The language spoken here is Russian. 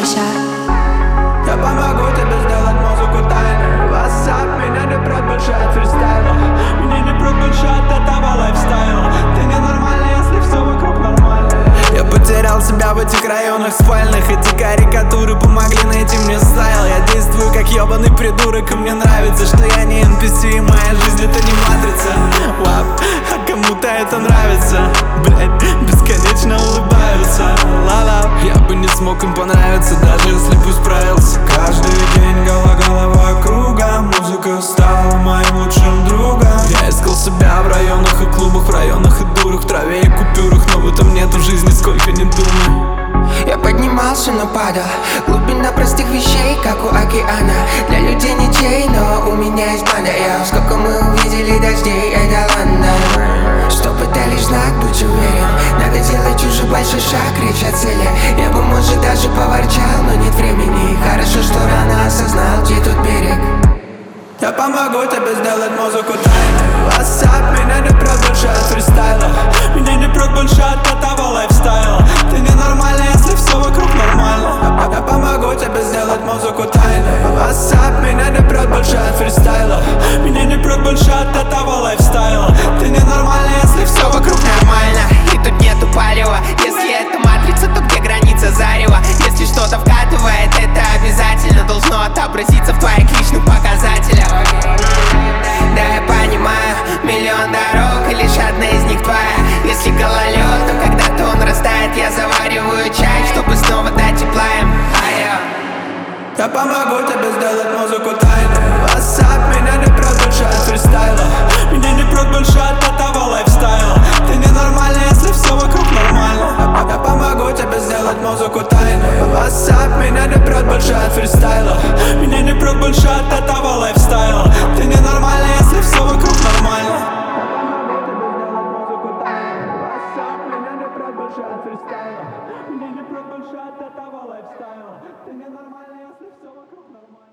прощай. Я помогу тебе сделать музыку тайной. WhatsApp меня не прет больше от фристайла. Меня не прет больше от этого лайфстайла. Ты ненормальный, если все вокруг нормально. Я потерял себя в этих районах спальных. Эти карикатуры помогли найти мне стайл. Я действую как ебаный придурок, и мне нравится, что я не NPC, и моя жизнь это не матрица. Лап, а кому-то это нравится. Блять, бесконечно улыбаются. Ла-ла, я бы не смог им понравиться, даже если бы справился. Каждый день голова круга. Музыка стала моим лучшим другом. Я искал себя в районах и клубах, в районах и дурах, в траве и купюрах, но в этом нету жизни, сколько не думай. Я поднимался, но падал. Глубина простых вещей, как у океана. Для людей ничей, но у меня есть банда. Сколько мы увидели дождей, это Лондон. Что пытались знать, будь уверен. Надо делать уже большой шаг, речь о цели. Я бы, может, даже поворчал, но нет времени. Хорошо, что рано осознал, где тут берег. Я помогу тебе сделать музыку тайной. WhatsApp меня не прет больше от фристайла. Меня не прет больше от этого лайфстайла. Ты ненормальный, если все вокруг нормально. Я помогу тебе сделать музыку тайной. WhatsApp меня не прет больше от фристайла. Меня не прет больше от этого лайфстайла. Ты ненормальный, если все вокруг нормально. И тут нету палева. Если это матрица, то где граница зарева? Если что-то вкатывает, это обязательно должно отобразиться в твоих личных показателях. Да, я понимаю, миллион дорог, и лишь одна из них твоя. Если гололед, то когда-то он растает. Я завариваю чай, чтобы снова дать тепла им. Я помогу тебе сделать музыку тайной. WhatsApp меня не прет больше от фристайла. Меня не прет больше от этого лайфстайла. Ты ненормальный, если все вокруг нормально. Я помогу тебе сделать музыку тайной. WhatsApp меня не прет больше от фристайла. Меня не прет больше от этого лайфстайла. Ты ненормальный, если все вокруг нормально. Меня не прет больше от этого лайфстайла. Ты ненормальный, если все вокруг нормально.